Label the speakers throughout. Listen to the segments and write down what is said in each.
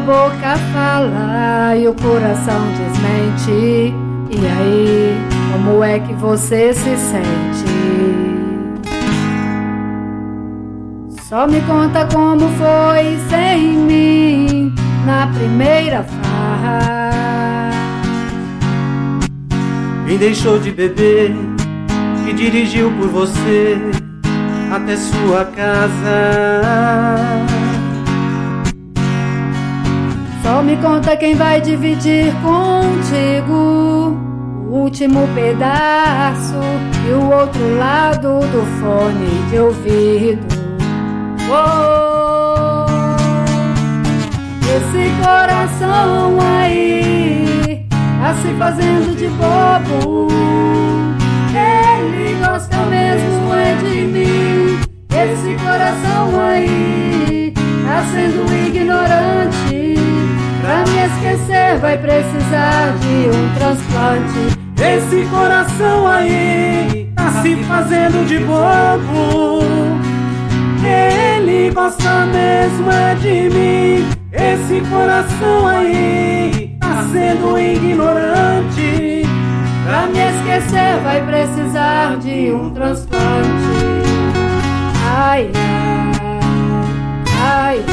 Speaker 1: boca fala e o coração desmente. E aí, como é que você se sente? Só me conta como foi sem mim na primeira farra.
Speaker 2: Quem deixou de beber e dirigiu por você até sua casa.
Speaker 1: Só me conta quem vai dividir contigo o último pedaço e o outro lado do fone de ouvido. Oh, esse coração aí tá se fazendo de bobo. Ele gosta mesmo é de mim. Esse coração aí tá sendo ignorante. Pra me esquecer vai precisar de um transplante.
Speaker 2: Esse coração aí tá se fazendo de bobo. Ele gosta mesmo é de mim. Esse coração aí tá sendo ignorante.
Speaker 1: Pra me esquecer vai precisar de um transplante. Ai, ai, ai.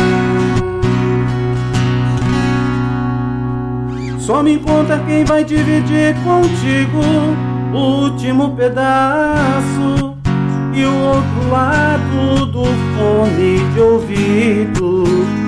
Speaker 2: Só me conta quem vai dividir contigo o último pedaço e o outro lado do fone de ouvido.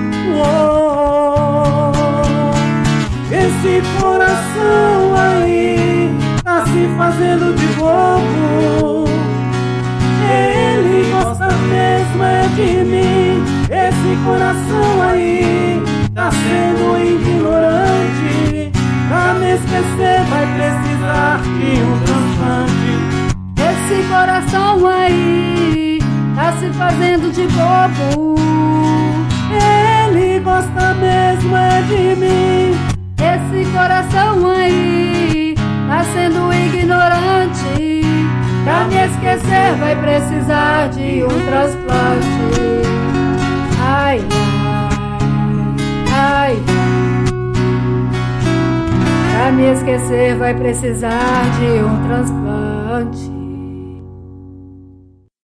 Speaker 2: Oh, esse coração aí tá se fazendo de bobo. Ele gosta mesmo é de mim. Esse coração aí tá sendo ignorante. Pra me esquecer vai precisar de um transplante.
Speaker 1: Esse coração aí tá se fazendo de bobo.
Speaker 2: Ele gosta mesmo é de mim.
Speaker 1: Esse coração aí tá sendo ignorante. Pra me esquecer vai precisar de um transplante. Ai, ai, ai. Pra me esquecer vai precisar de um transplante.